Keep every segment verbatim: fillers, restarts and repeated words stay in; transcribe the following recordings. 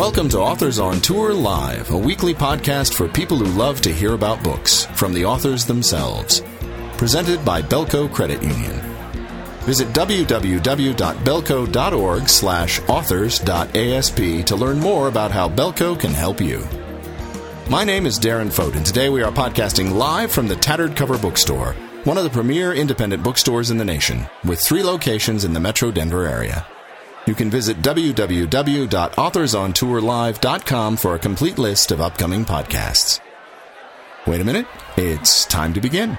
Welcome to Authors on Tour Live, a weekly podcast for people who love to hear about books from the authors themselves. Presented by Belco Credit Union. Visit w w w dot belco dot org slash authors dot a s p to learn more about how Belco can help you. My name is Darren Fote, and today we are podcasting live from the Tattered Cover Bookstore, one of the premier independent bookstores in the nation, with three locations in the Metro Denver area. You can visit w w w dot authors on tour live dot com for a complete list of upcoming podcasts. Wait a minute, it's time to begin.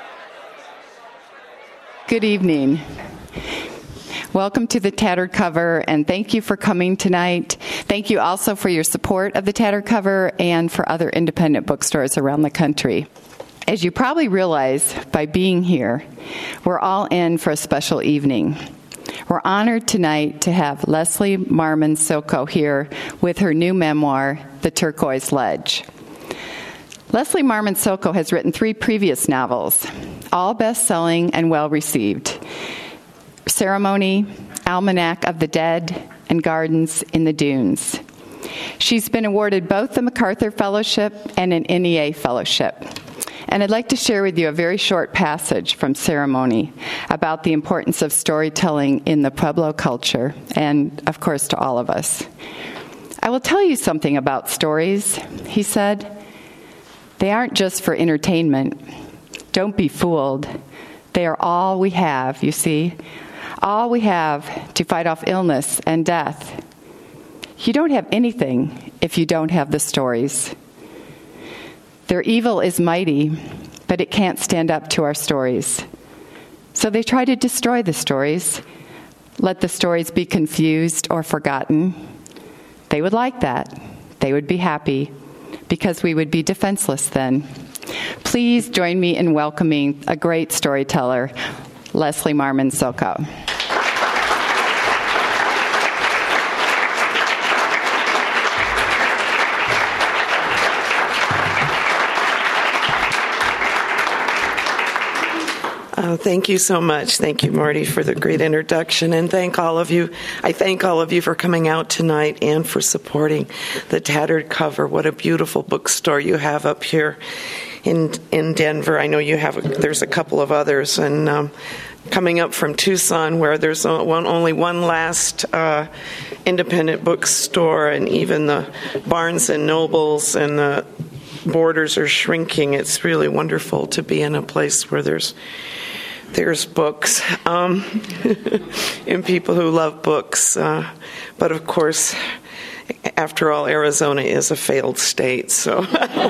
Good evening. Welcome to the Tattered Cover, and thank you for coming tonight. Thank you also for your support of the Tattered Cover and for other independent bookstores around the country. As you probably realize by being here, we're all in for a special evening. We're honored tonight to have Leslie Marmon Silko here with her new memoir, The Turquoise Ledge. Leslie Marmon Silko has written three previous novels, all best-selling and well-received: Ceremony, Almanac of the Dead, and Gardens in the Dunes. She's been awarded both the MacArthur Fellowship and an N E A Fellowship. And I'd like to share with you a very short passage from Ceremony about the importance of storytelling in the Pueblo culture and, of course, to all of us. "I will tell you something about stories," he said. "They aren't just for entertainment. Don't be fooled. They are all we have, you see, all we have to fight off illness and death. You don't have anything if you don't have the stories. Their evil is mighty, but it can't stand up to our stories. So they try to destroy the stories, let the stories be confused or forgotten. They would like that. They would be happy, because we would be defenseless then." Please join me in welcoming a great storyteller, Leslie Marmon Silko. Uh, thank you so much. Thank you, Marty, for the great introduction. And thank all of you. I thank all of you for coming out tonight and for supporting the Tattered Cover. What a beautiful bookstore you have up here in in Denver. I know you have, a, there's a couple of others. And um, coming up from Tucson, where there's one, only one last uh, independent bookstore, and even the Barnes and Nobles and the borders are shrinking. It's really wonderful to be in a place where there's There's books, um, and people who love books. Uh, but of course, after all, Arizona is a failed state, so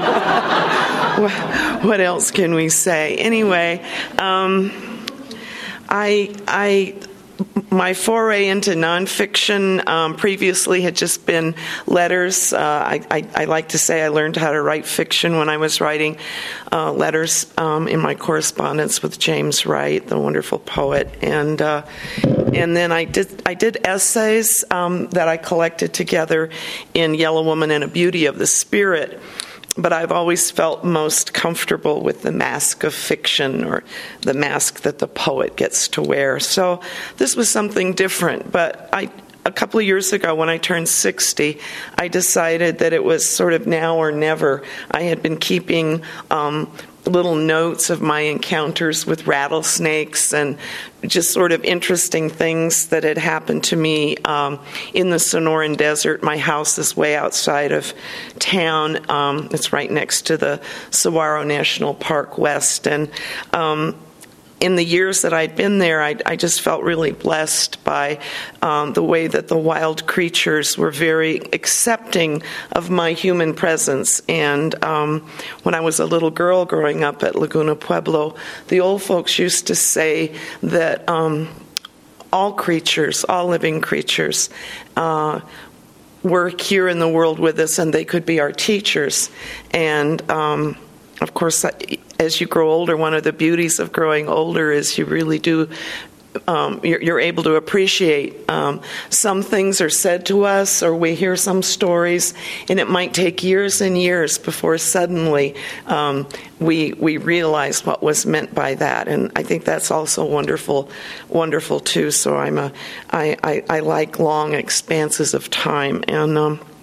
what else can we say? Anyway, um, I, I, my foray into nonfiction um, previously had just been letters. Uh, I, I, I like to say I learned how to write fiction when I was writing uh, letters um, in my correspondence with James Wright, the wonderful poet, and uh, and then I did I did essays um, that I collected together in Yellow Woman and a Beauty of the Spirit. But I've always felt most comfortable with the mask of fiction, or the mask that the poet gets to wear. So this was something different. But I, a couple of years ago, when I turned sixty, I decided that it was sort of now or never. I had been keeping um, little notes of my encounters with rattlesnakes and just sort of interesting things that had happened to me um, in the Sonoran Desert. My house is way outside of town. Um, it's right next to the Saguaro National Park West. And um, in the years that I'd been there, I, I just felt really blessed by um, the way that the wild creatures were very accepting of my human presence. And um, when I was a little girl growing up at Laguna Pueblo, the old folks used to say that um, all creatures, all living creatures, uh, were here in the world with us, and they could be our teachers. And um, of course, as you grow older, one of the beauties of growing older is you really do um, you're, you're able to appreciate um, some things are said to us, or we hear some stories, and it might take years and years before suddenly um, we we realize what was meant by that. And I think that's also wonderful, wonderful too. So I'm a I I, I like long expanses of time. And um,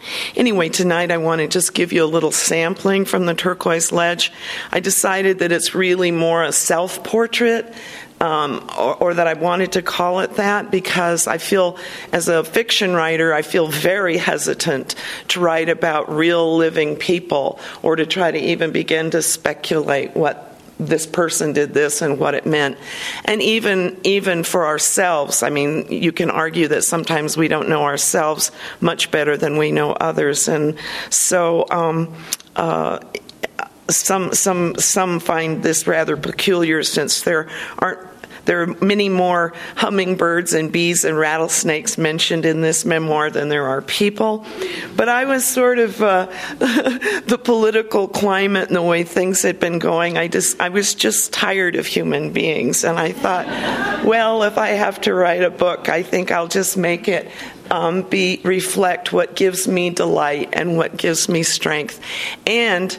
Anyway, tonight I want to just give you a little sampling from the Turquoise Ledge. I decided that it's really more a self-portrait, um, or, or that I wanted to call it that, because I feel, as a fiction writer, I feel very hesitant to write about real living people, or to try to even begin to speculate what this person did this and what it meant. And even even for ourselves, I mean, you can argue that sometimes we don't know ourselves much better than we know others. And so um, uh, some some some find this rather peculiar, since there aren't There are many more hummingbirds and bees and rattlesnakes mentioned in this memoir than there are people. But I was sort of uh, the political climate and the way things had been going. I just I was just tired of human beings, and I thought, well, if I have to write a book, I think I'll just make it um, be reflect what gives me delight and what gives me strength. And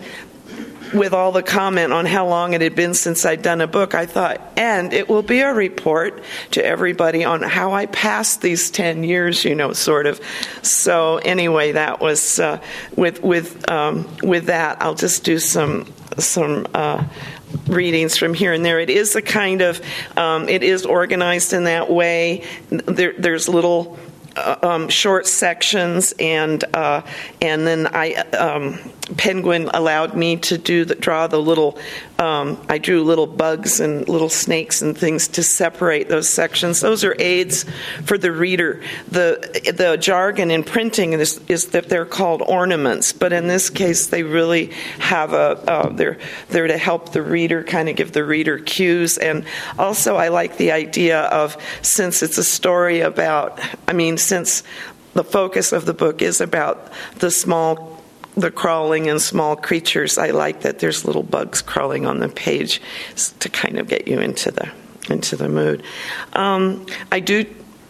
with all the comment on how long it had been since I'd done a book, I thought, and it will be a report to everybody on how I passed these ten years, you know, sort of. So anyway, that was, uh, with with um, with that, I'll just do some, some uh, readings from here and there. It is a kind of, um, it is organized in that way. There, there's little Uh, um, short sections, and uh, and then I um, Penguin allowed me to do the, draw the little. Um, I drew little bugs and little snakes and things to separate those sections. Those are aids for the reader. The the jargon in printing is, is that they're called ornaments, but in this case they really have a uh, they're they're to help the reader, kind of give the reader cues. And also I like the idea of, since it's a story about, I mean, since the focus of the book is about the small, the crawling and small creatures, I like that there's little bugs crawling on the page to kind of get you into the into the mood. Um, I do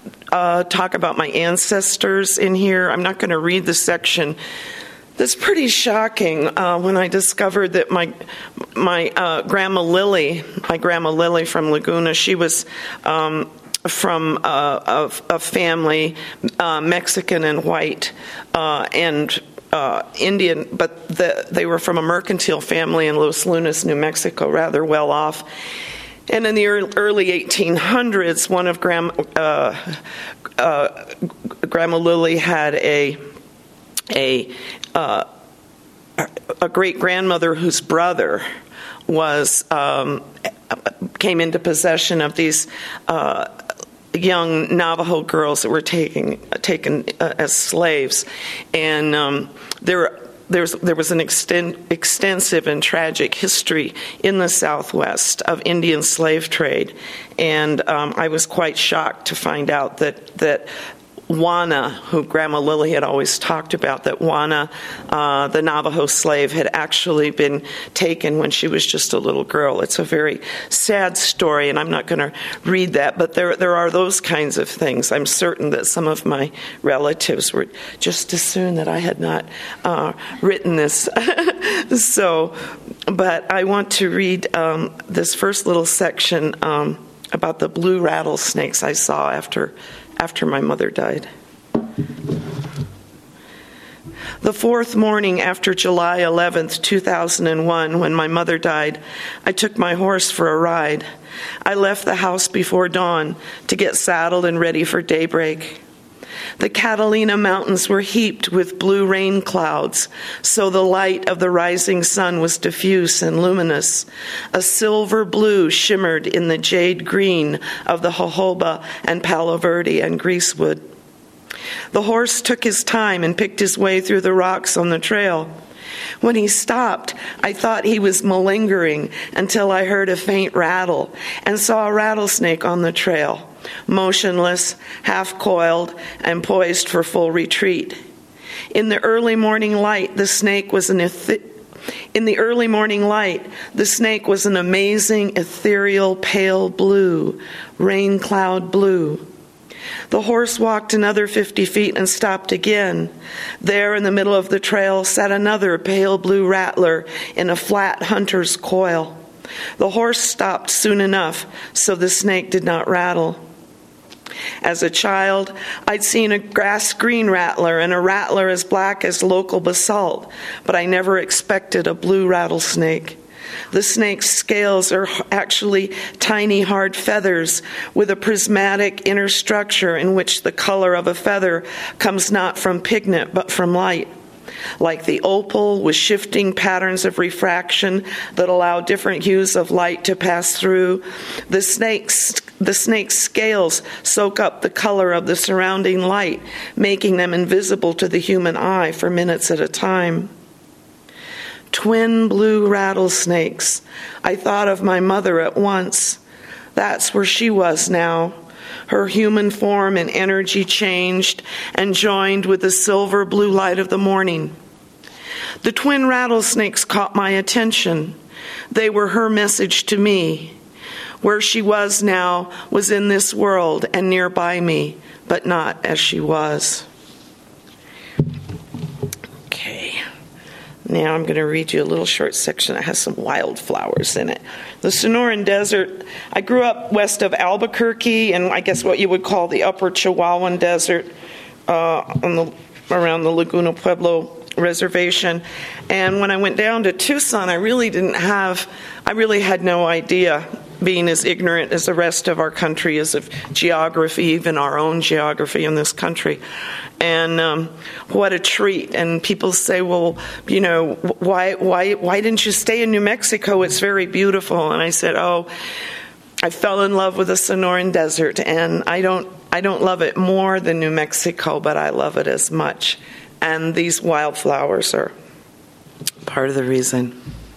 uh, talk about my ancestors in here. I'm not going to read the section. That's pretty shocking uh, when I discovered that my my uh, grandma Lily, my grandma Lily from Laguna, she was Um, from uh, a, a family, uh, Mexican and white, uh, and uh, Indian, but the, they were from a mercantile family in Los Lunas, New Mexico, rather well off. And in the early eighteen hundreds, one of Grandma, uh, uh, Grandma Lily had a a uh, a great grandmother whose brother was um, came into possession of these Uh, young Navajo girls that were taken taken uh, as slaves, and um, there there's there was an exten- extensive and tragic history in the Southwest of Indian slave trade, and um, I was quite shocked to find out that that Juana, who Grandma Lily had always talked about, that Juana, uh, the Navajo slave, had actually been taken when she was just a little girl. It's a very sad story, and I'm not going to read that, but there there are those kinds of things. I'm certain that some of my relatives would just as soon that I had not uh, written this. So, but I want to read um, this first little section um, about the blue rattlesnakes I saw after after my mother died. The fourth morning after July eleventh, two thousand one, when my mother died, I took my horse for a ride. I left the house before dawn to get saddled and ready for daybreak. The Catalina Mountains were heaped with blue rain clouds, so the light of the rising sun was diffuse and luminous. A silver blue shimmered in the jade green of the jojoba and Palo Verde and greasewood. The horse took his time and picked his way through the rocks on the trail. When he stopped, I thought he was malingering until I heard a faint rattle and saw a rattlesnake on the trail, motionless, half-coiled, and poised for full retreat. In the early morning light, the snake was an eth- in the early morning light, the snake was an amazing, ethereal, pale blue, rain cloud blue. The horse walked another fifty feet and stopped again. There in the middle of the trail sat another pale blue rattler in a flat hunter's coil. The horse stopped soon enough, so the snake did not rattle. As a child, I'd seen a grass green rattler and a rattler as black as local basalt, but I never expected a blue rattlesnake. The snake's scales are actually tiny, hard feathers with a prismatic inner structure in which the color of a feather comes not from pigment but from light. Like the opal, with shifting patterns of refraction that allow different hues of light to pass through, the snake's, the snake's scales soak up the color of the surrounding light, making them invisible to the human eye for minutes at a time. Twin blue rattlesnakes. I thought of my mother at once. That's where she was now. Her human form and energy changed and joined with the silver blue light of the morning. The twin rattlesnakes caught my attention. They were her message to me. Where she was now was in this world and nearby me, but not as she was. Okay. Now I'm going to read you a little short section that has some wildflowers in it. The Sonoran Desert. I grew up west of Albuquerque, and I guess what you would call the Upper Chihuahuan Desert, uh, on the, around the Laguna Pueblo Reservation. And when I went down to Tucson, I really didn't have, I really had no idea, being as ignorant as the rest of our country is of geography, even our own geography in this country. And um, what a treat. And people say, well, you know, why why why didn't you stay in New Mexico? It's very beautiful. And I said, oh, I fell in love with the Sonoran Desert, and I don't I don't love it more than New Mexico, but I love it as much. And these wildflowers are part of the reason.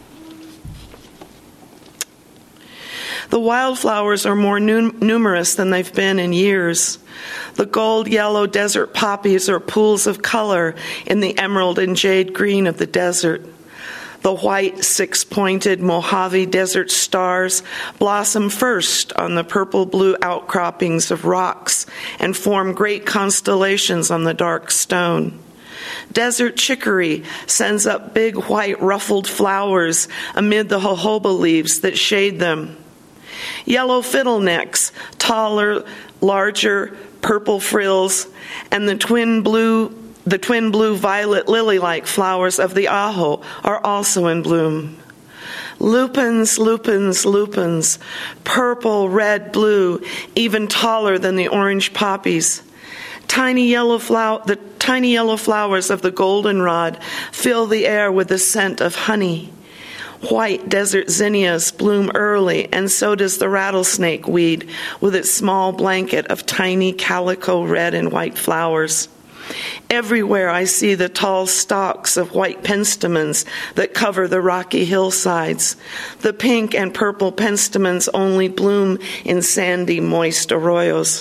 The wildflowers are more num- numerous than they've been in years. The gold-yellow desert poppies are pools of color in the emerald and jade green of the desert. The white, six-pointed Mojave Desert stars blossom first on the purple-blue outcroppings of rocks and form great constellations on the dark stone. Desert chicory sends up big white ruffled flowers amid the jojoba leaves that shade them. Yellow fiddlenecks, taller, larger, purple frills, and the twin blue, the twin blue violet lily-like flowers of the ajo are also in bloom. Lupins, lupins, lupins, purple, red, blue, even taller than the orange poppies. Tiny yellow flower, the tiny yellow flowers of the goldenrod fill the air with the scent of honey. White desert zinnias bloom early, and so does the rattlesnake weed with its small blanket of tiny calico red and white flowers. Everywhere I see the tall stalks of white penstemons that cover the rocky hillsides. The pink and purple penstemons only bloom in sandy, moist arroyos.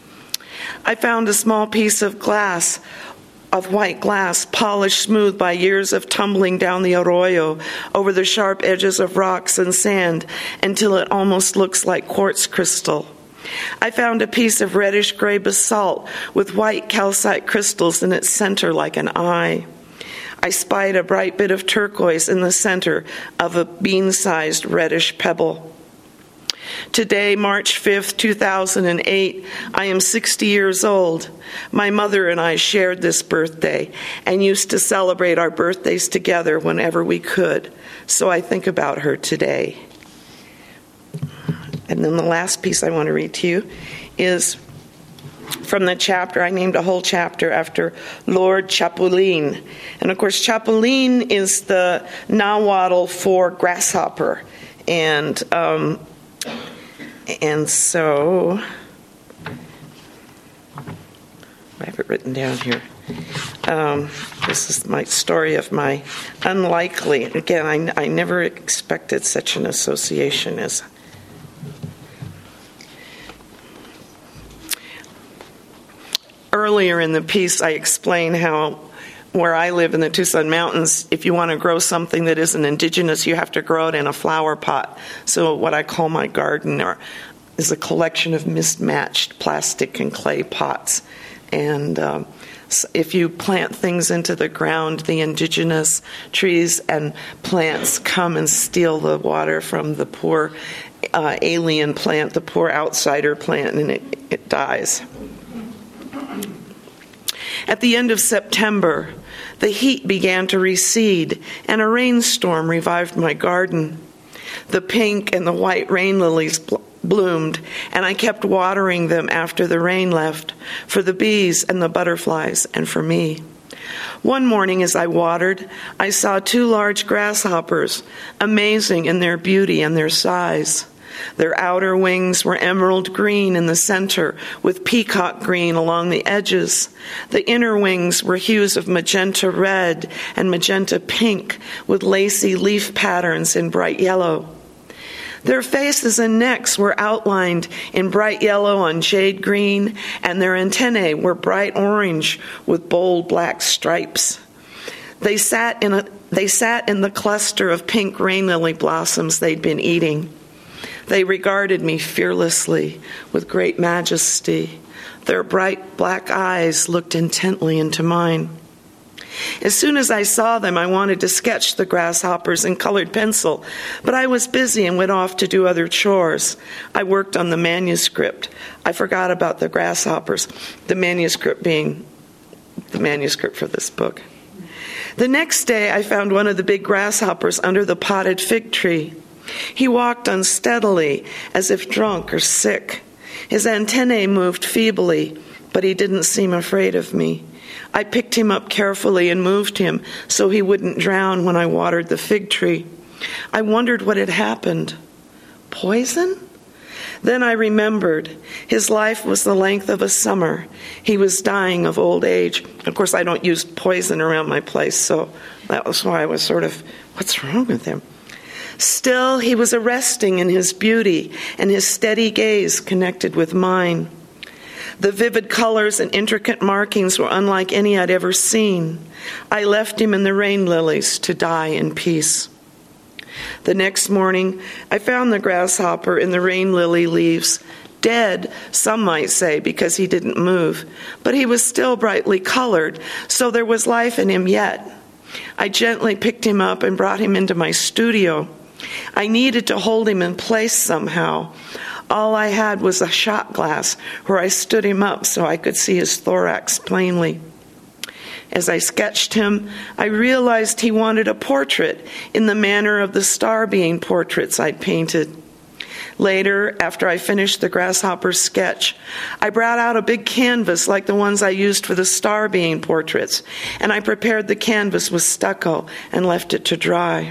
I found a small piece of glass of white glass, polished smooth by years of tumbling down the arroyo over the sharp edges of rocks and sand until it almost looks like quartz crystal. I found a piece of reddish-gray basalt with white calcite crystals in its center like an eye. I spied a bright bit of turquoise in the center of a bean-sized reddish pebble. Today, March fifth, two thousand eight, I am sixty years old. My mother and I shared this birthday and used to celebrate our birthdays together whenever we could. So I think about her today. And then the last piece I want to read to you is from the chapter. I named a whole chapter after Lord Chapulín. And of course, Chapulín is the Nahuatl for grasshopper. And um, and so, I have it written down here. Um, this is my story of my unlikely. Again, I, I never expected such an association as. Earlier in the piece, I explain how where I live in the Tucson Mountains, if you want to grow something that isn't indigenous, you have to grow it in a flower pot. So what I call my garden are, is a collection of mismatched plastic and clay pots. And um, if you plant things into the ground, the indigenous trees and plants come and steal the water from the poor uh, alien plant, the poor outsider plant, and it, it dies. At the end of September, the heat began to recede, and a rainstorm revived my garden. The pink and the white rain lilies bl- bloomed, and I kept watering them after the rain left, for the bees and the butterflies and for me. One morning as I watered, I saw two large grasshoppers, amazing in their beauty and their size. Their outer wings were emerald green in the center, with peacock green along the edges. The inner wings were hues of magenta red and magenta pink, with lacy leaf patterns in bright yellow. Their faces and necks were outlined in bright yellow on jade green, and their antennae were bright orange with bold black stripes. They sat in a, they sat in the cluster of pink rain lily blossoms they'd been eating. They regarded me fearlessly, with great majesty. Their bright black eyes looked intently into mine. As soon as I saw them, I wanted to sketch the grasshoppers in colored pencil, but I was busy and went off to do other chores. I worked on the manuscript. I forgot about the grasshoppers, the manuscript being the manuscript for this book. The next day, I found one of the big grasshoppers under the potted fig tree. He walked unsteadily, as if drunk or sick. His antennae moved feebly, but he didn't seem afraid of me. I picked him up carefully and moved him so he wouldn't drown when I watered the fig tree. I wondered what had happened. Poison? Then I remembered. His life was the length of a summer. He was dying of old age. Of course, I don't use poison around my place, so that was why I was sort of, what's wrong with him? Still, he was arresting in his beauty, and his steady gaze connected with mine. The vivid colors and intricate markings were unlike any I'd ever seen. I left him in the rain lilies to die in peace. The next morning, I found the grasshopper in the rain lily leaves, dead, some might say, because he didn't move, but he was still brightly colored, so there was life in him yet. I gently picked him up and brought him into my studio. I needed to hold him in place somehow. All I had was a shot glass where I stood him up so I could see his thorax plainly. As I sketched him, I realized he wanted a portrait in the manner of the star being portraits I'd painted. Later, after I finished the grasshopper sketch, I brought out a big canvas like the ones I used for the star being portraits, and I prepared the canvas with stucco and left it to dry.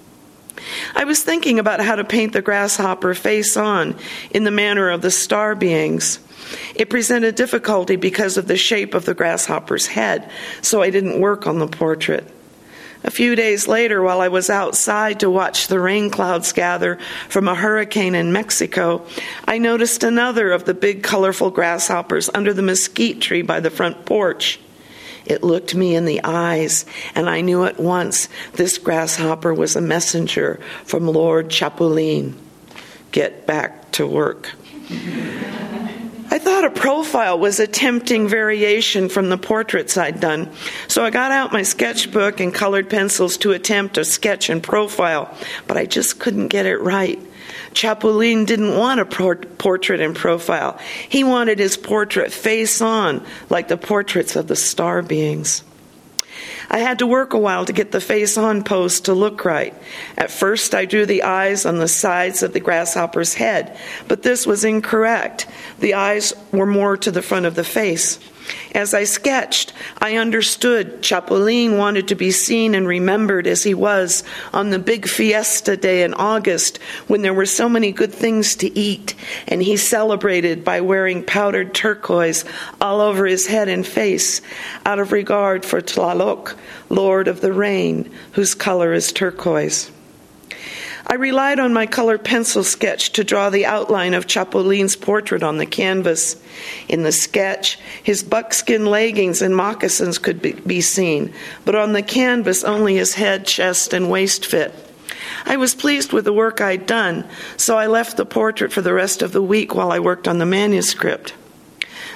I was thinking about how to paint the grasshopper face on in the manner of the star beings. It presented difficulty because of the shape of the grasshopper's head, so I didn't work on the portrait. A few days later, while I was outside to watch the rain clouds gather from a hurricane in Mexico, I noticed another of the big colorful grasshoppers under the mesquite tree by the front porch. It looked me in the eyes, and I knew at once this grasshopper was a messenger from Lord Chapulin. Get back to work. I thought a profile was a tempting variation from the portraits I'd done, so I got out my sketchbook and colored pencils to attempt a sketch and profile, but I just couldn't get it right. Chapulin didn't want a portrait and profile. He wanted his portrait face on, like the portraits of the star beings. I had to work a while to get the face-on pose to look right. At first, I drew the eyes on the sides of the grasshopper's head, but this was incorrect. The eyes were more to the front of the face. As I sketched, I understood Chapulin wanted to be seen and remembered as he was on the big fiesta day in August when there were so many good things to eat, and he celebrated by wearing powdered turquoise all over his head and face out of regard for Tlaloc, Lord of the Rain, whose color is turquoise. I relied on my colored pencil sketch to draw the outline of Chapulin's portrait on the canvas. In the sketch, his buckskin leggings and moccasins could be, be seen, but on the canvas only his head, chest, and waist fit. I was pleased with the work I'd done, so I left the portrait for the rest of the week while I worked on the manuscript.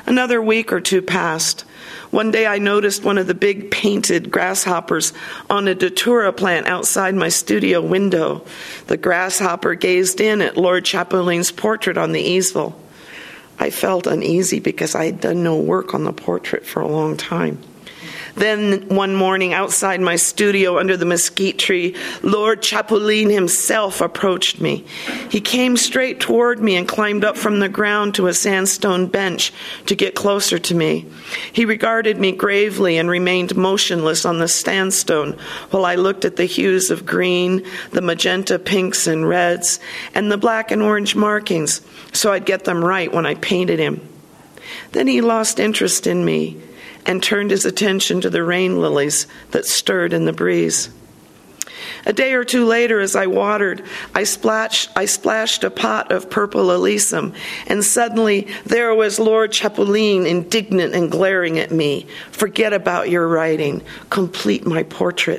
Another week or two passed. One day I noticed one of the big painted grasshoppers on a datura plant outside my studio window. The grasshopper gazed in at Lord Chapoulin's portrait on the easel. I felt uneasy because I had done no work on the portrait for a long time. Then one morning outside my studio under the mesquite tree, Lord Chapoulin himself approached me. He came straight toward me and climbed up from the ground to a sandstone bench to get closer to me. He regarded me gravely and remained motionless on the sandstone while I looked at the hues of green, the magenta pinks and reds, and the black and orange markings, so I'd get them right when I painted him. Then he lost interest in me and turned his attention to the rain lilies that stirred in the breeze. A day or two later, as I watered, I splashed, I splashed a pot of purple alyssum, and suddenly there was Lord Chapoulin, indignant and glaring at me. "Forget about your writing. Complete my portrait."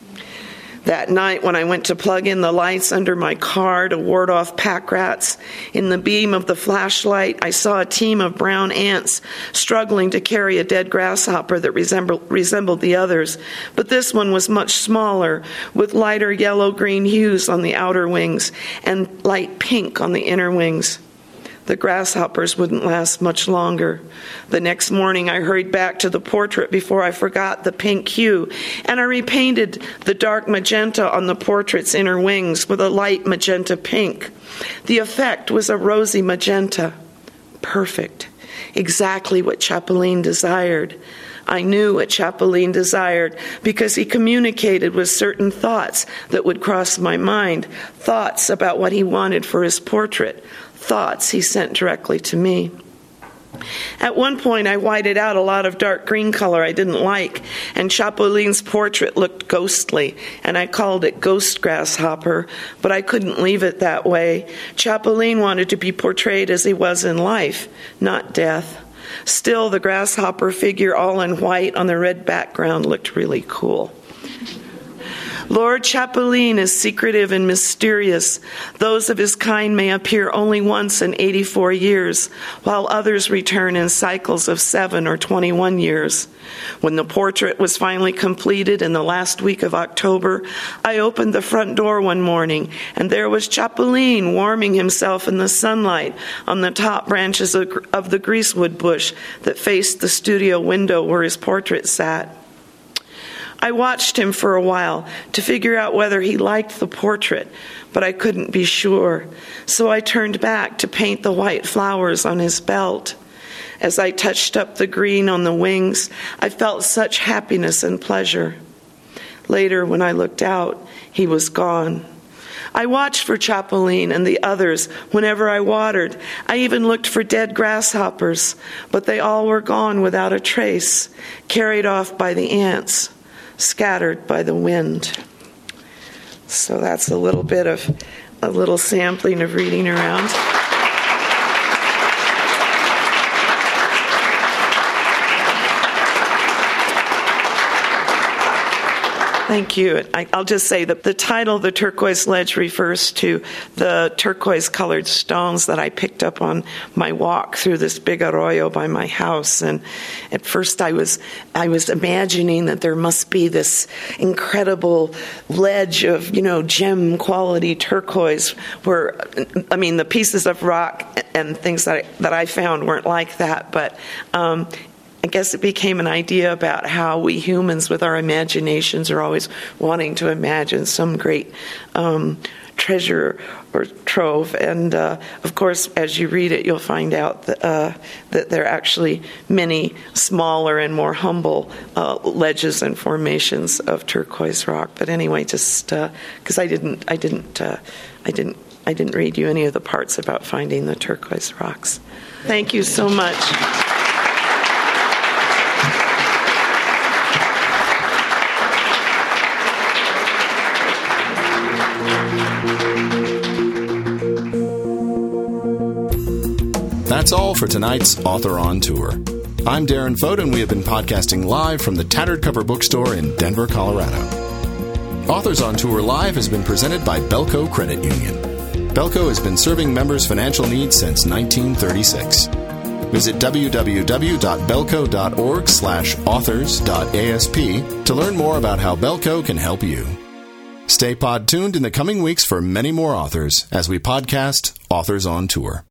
That night, when I went to plug in the lights under my car to ward off pack rats, in the beam of the flashlight, I saw a team of brown ants struggling to carry a dead grasshopper that resembled, resembled the others. But this one was much smaller, with lighter yellow-green hues on the outer wings and light pink on the inner wings. The grasshoppers wouldn't last much longer. The next morning, I hurried back to the portrait before I forgot the pink hue, and I repainted the dark magenta on the portrait's inner wings with a light magenta pink. The effect was a rosy magenta. Perfect. Exactly what Chapoulin desired. I knew what Chapoulin desired because he communicated with certain thoughts that would cross my mind, thoughts about what he wanted for his portrait, thoughts he sent directly to me. At one point, I whited out a lot of dark green color I didn't like, and Chapoulin's portrait looked ghostly, and I called it Ghost Grasshopper, but I couldn't leave it that way. Chapoulin wanted to be portrayed as he was in life, not death. Still, the grasshopper figure all in white on the red background looked really cool. Lord Chapoulin is secretive and mysterious. Those of his kind may appear only once in eighty-four years, while others return in cycles of seven or twenty-one years. When the portrait was finally completed in the last week of October, I opened the front door one morning, and there was Chapoulin warming himself in the sunlight on the top branches of, of the greasewood bush that faced the studio window where his portrait sat. I watched him for a while to figure out whether he liked the portrait, but I couldn't be sure. So I turned back to paint the white flowers on his belt. As I touched up the green on the wings, I felt such happiness and pleasure. Later, when I looked out, he was gone. I watched for Chapoulin and the others whenever I watered. I even looked for dead grasshoppers, but they all were gone without a trace, carried off by the ants, scattered by the wind. So that's a little bit of a little sampling of reading around. Thank you. I, I'll just say that the title, The Turquoise Ledge, refers to the turquoise-colored stones that I picked up on my walk through this big arroyo by my house. And at first I was I was imagining that there must be this incredible ledge of, you know, gem-quality turquoise where, I mean, the pieces of rock and things that I, that I found weren't like that, but um I guess it became an idea about how we humans with our imaginations are always wanting to imagine some great um, treasure or trove. And uh, of course, as you read it, you'll find out that, uh, that there are actually many smaller and more humble uh, ledges and formations of turquoise rock. But anyway, just because uh, I didn't, I didn't, uh, I didn't, I didn't read you any of the parts about finding the turquoise rocks. Thank you so much. That's all for tonight's Author on Tour. I'm Darren Fote, and we have been podcasting live from the Tattered Cover Bookstore in Denver, Colorado. Authors on Tour Live has been presented by Belco Credit Union. Belco has been serving members' financial needs since nineteen thirty-six. Visit w w w dot belco dot org slash authors dot a s p to learn more about how Belco can help you. Stay pod tuned in the coming weeks for many more authors as we podcast Authors on Tour.